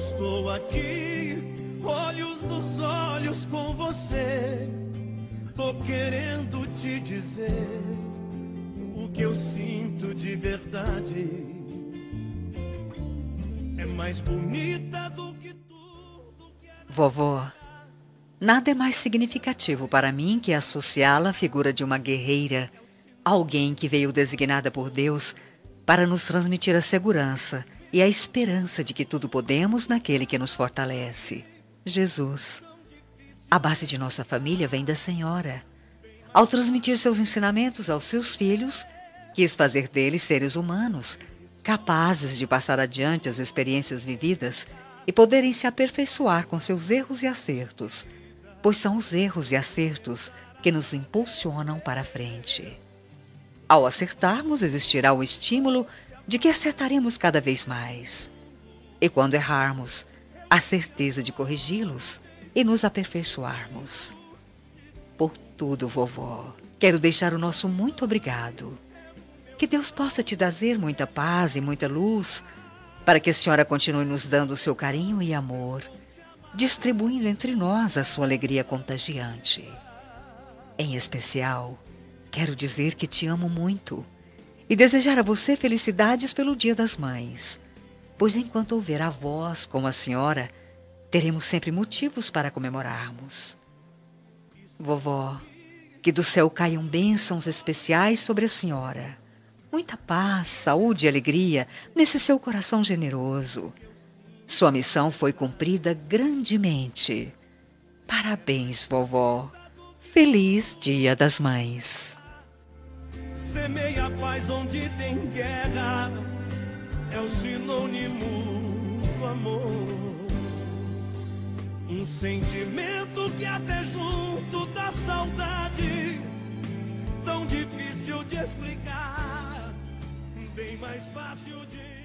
Estou aqui, olhos nos olhos com você. Tô querendo te dizer o que eu sinto de verdade. É mais bonita do que tudo que... Vovó, nada é mais significativo para mim que associá-la à figura de uma guerreira, alguém que veio designada por Deus para nos transmitir a segurança e a esperança de que tudo podemos naquele que nos fortalece, Jesus. A base de nossa família vem da Senhora. Ao transmitir seus ensinamentos aos seus filhos, quis fazer deles seres humanos, capazes de passar adiante as experiências vividas e poderem se aperfeiçoar com seus erros e acertos, pois são os erros e acertos que nos impulsionam para a frente. Ao acertarmos, existirá o estímulo de que acertaremos cada vez mais. E quando errarmos, a certeza de corrigi-los e nos aperfeiçoarmos. Por tudo, vovó, quero deixar o nosso muito obrigado. Que Deus possa te trazer muita paz e muita luz, para que a senhora continue nos dando o seu carinho e amor, distribuindo entre nós a sua alegria contagiante. Em especial, quero dizer que te amo muito e desejar a você felicidades pelo Dia das Mães, pois enquanto houver avós como a senhora, teremos sempre motivos para comemorarmos. Vovó, que do céu caiam bênçãos especiais sobre a senhora. Muita paz, saúde e alegria nesse seu coração generoso. Sua missão foi cumprida grandemente. Parabéns, vovó. Feliz Dia das Mães. Semeia a paz onde tem guerra, é o sinônimo do amor. Um sentimento que até junto da saudade, tão difícil de explicar, bem mais fácil de